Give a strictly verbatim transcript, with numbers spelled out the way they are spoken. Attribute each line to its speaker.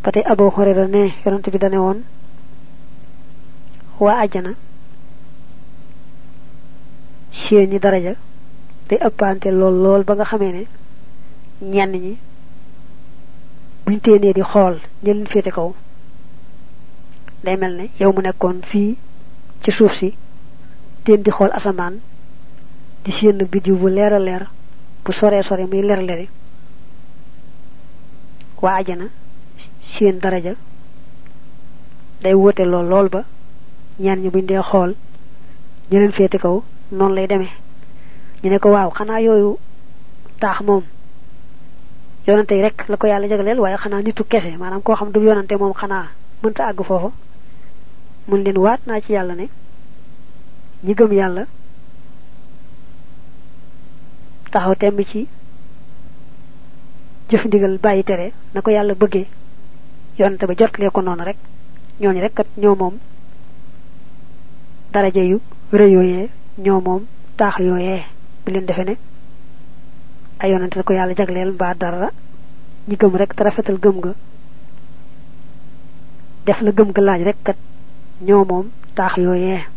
Speaker 1: patay Abu Hurayra ne yonent bi dane won wa aljana seeni daraja day ëppante lool lool ba nga xamé ne ñenn ñi buñ téné di xol ñeen fété kaw day melne yow mu nekkon fi ci suuf si teen di xol asaman di seen bidiw bu leer leer bu sore sore muy leer leeri wa aljana seen daraja day wote lool lool ba ñaan ñi buñ dé xol ñeneen fété kaw non lay démé ñu né ko waaw xana yoyu tax mom yonante rek la ko yalla jagalel waye xana nitu kessé manam ko xam du yonante mom xana mënta ag fofu mun leen waat na ci yalla né ñi gëm yalla taxaw temb ci jëf ndigal bayyi téré nako yalla bëggé yonante ba jotlé ko non rek ñooñu rek kat ñoo mom daraja yu reey yoyé ñoo mom tax yoyé bu leen defé né ay yonante ko yalla jaglel ba dara ñi gëm rek ta rafetal gëm nga def la gëm ga laaj rek kat ñoo mom tax yoyé